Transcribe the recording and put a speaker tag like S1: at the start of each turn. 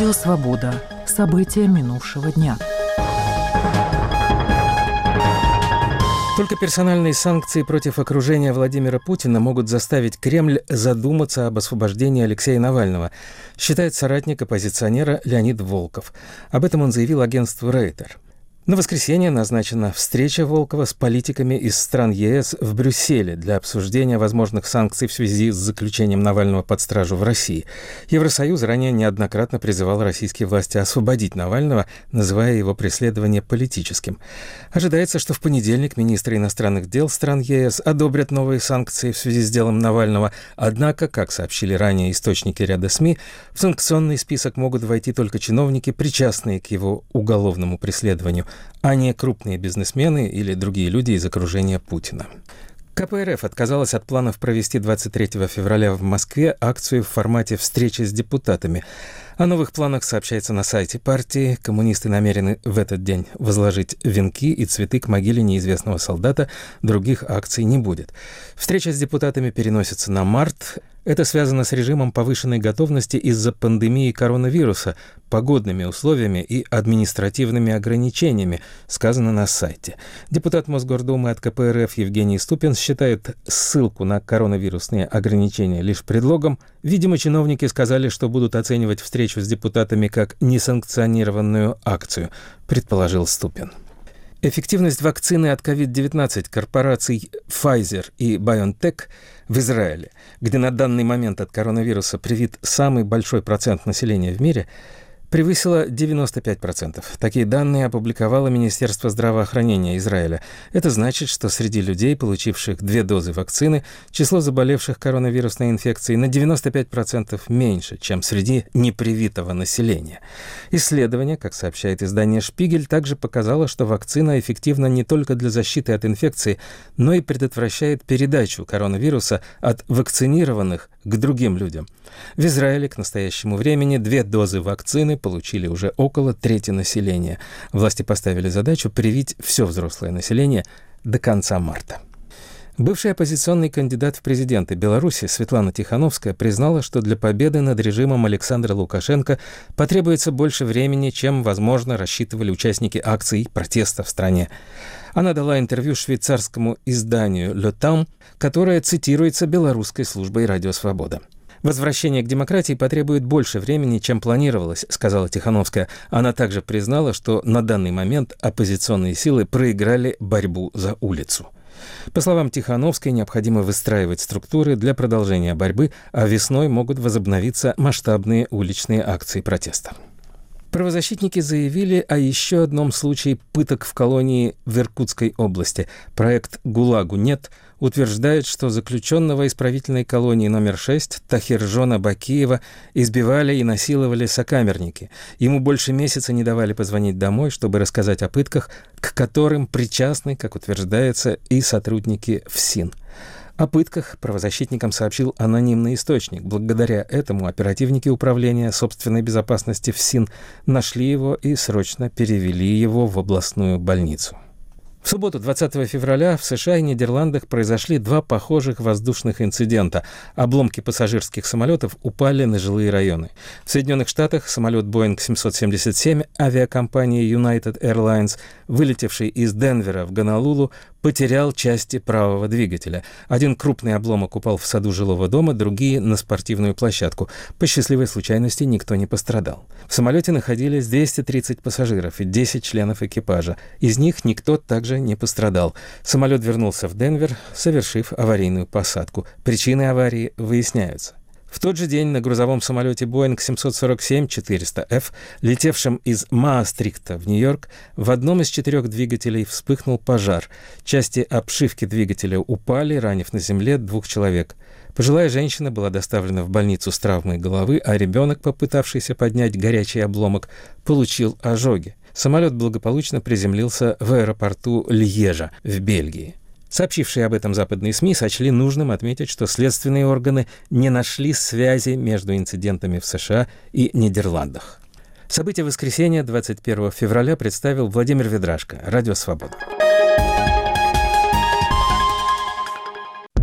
S1: Радио «Свобода». События минувшего дня.
S2: Только персональные санкции против окружения Владимира Путина могут заставить Кремль задуматься об освобождении Алексея Навального, считает соратник оппозиционера Леонид Волков. Об этом он заявил агентству Рейтер. На воскресенье назначена встреча Волкова с политиками из стран ЕС в Брюсселе для обсуждения возможных санкций в связи с заключением Навального под стражу в России. Евросоюз ранее неоднократно призывал российские власти освободить Навального, называя его преследование политическим. Ожидается, что в понедельник министры иностранных дел стран ЕС одобрят новые санкции в связи с делом Навального. Однако, как сообщили ранее источники ряда СМИ, в санкционный список могут войти только чиновники, причастные к его уголовному преследованию, а не крупные бизнесмены или другие люди из окружения Путина. КПРФ отказалась от планов провести 23 февраля в Москве акцию в формате встречи с депутатами. О новых планах сообщается на сайте партии. Коммунисты намерены в этот день возложить венки и цветы к могиле неизвестного солдата. Других акций не будет. Встреча с депутатами переносится на март. Это связано с режимом повышенной готовности из-за пандемии коронавируса, погодными условиями и административными ограничениями, сказано на сайте. Депутат Мосгордумы от КПРФ Евгений Ступин считает ссылку на коронавирусные ограничения лишь предлогом. Видимо, чиновники сказали, что будут оценивать встречу с депутатами как несанкционированную акцию, предположил Ступин. Эффективность вакцины от COVID-19 корпораций Pfizer и BioNTech в Израиле, где на данный момент от коронавируса привит самый большой процент населения в мире, превысила 95%. Такие данные опубликовало Министерство здравоохранения Израиля. Это значит, что среди людей, получивших 2 дозы вакцины, число заболевших коронавирусной инфекцией на 95% меньше, чем среди непривитого населения. Исследование, как сообщает издание «Шпигель», также показало, что вакцина эффективна не только для защиты от инфекции, но и предотвращает передачу коронавируса от вакцинированных к другим людям. В Израиле к настоящему времени 2 дозы вакцины получили уже около трети населения. Власти поставили задачу привить все взрослое население до конца марта. Бывший оппозиционный кандидат в президенты Беларуси Светлана Тихановская признала, что для победы над режимом Александра Лукашенко потребуется больше времени, чем, возможно, рассчитывали участники акций протеста в стране. Она дала интервью швейцарскому изданию «Le Temps», которое цитируется белорусской службой «Радио Свобода». «Возвращение к демократии потребует больше времени, чем планировалось», — сказала Тихановская. Она также признала, что на данный момент оппозиционные силы проиграли борьбу за улицу. По словам Тихановской, необходимо выстраивать структуры для продолжения борьбы, а весной могут возобновиться масштабные уличные акции протеста. Правозащитники заявили о еще одном случае пыток в колонии в Иркутской области. Проект «ГУЛАГу нет» утверждает, что заключенного исправительной колонии номер 6 Тахиржона Бакиева избивали и насиловали сокамерники. Ему больше месяца не давали позвонить домой, чтобы рассказать о пытках, к которым причастны, как утверждается, и сотрудники ФСИН. О пытках правозащитникам сообщил анонимный источник. Благодаря этому оперативники Управления собственной безопасности ФСИН нашли его и срочно перевели его в областную больницу. В субботу, 20 февраля, в США и Нидерландах произошли 2 похожих воздушных инцидента. Обломки пассажирских самолетов упали на жилые районы. В Соединенных Штатах самолет Boeing 777 авиакомпании United Airlines, вылетевший из Денвера в Гонолулу, потерял части правого двигателя. Один крупный обломок упал в саду жилого дома, другие — на спортивную площадку. По счастливой случайности никто не пострадал. В самолете находились 230 пассажиров и 10 членов экипажа. Из них никто также не пострадал. Самолет вернулся в Денвер, совершив аварийную посадку. Причины аварии выясняются. В тот же день на грузовом самолете Boeing 747-400F, летевшем из Маастрихта в Нью-Йорк, в одном из 4 двигателей вспыхнул пожар. Части обшивки двигателя упали, ранив на земле 2 человек. Пожилая женщина была доставлена в больницу с травмой головы, а ребенок, попытавшийся поднять горячий обломок, получил ожоги. Самолет благополучно приземлился в аэропорту Льежа в Бельгии. Сообщившие об этом западные СМИ сочли нужным отметить, что следственные органы не нашли связи между инцидентами в США и Нидерландах. События воскресенья 21 февраля представил Владимир Ведрашко, Радио Свобода.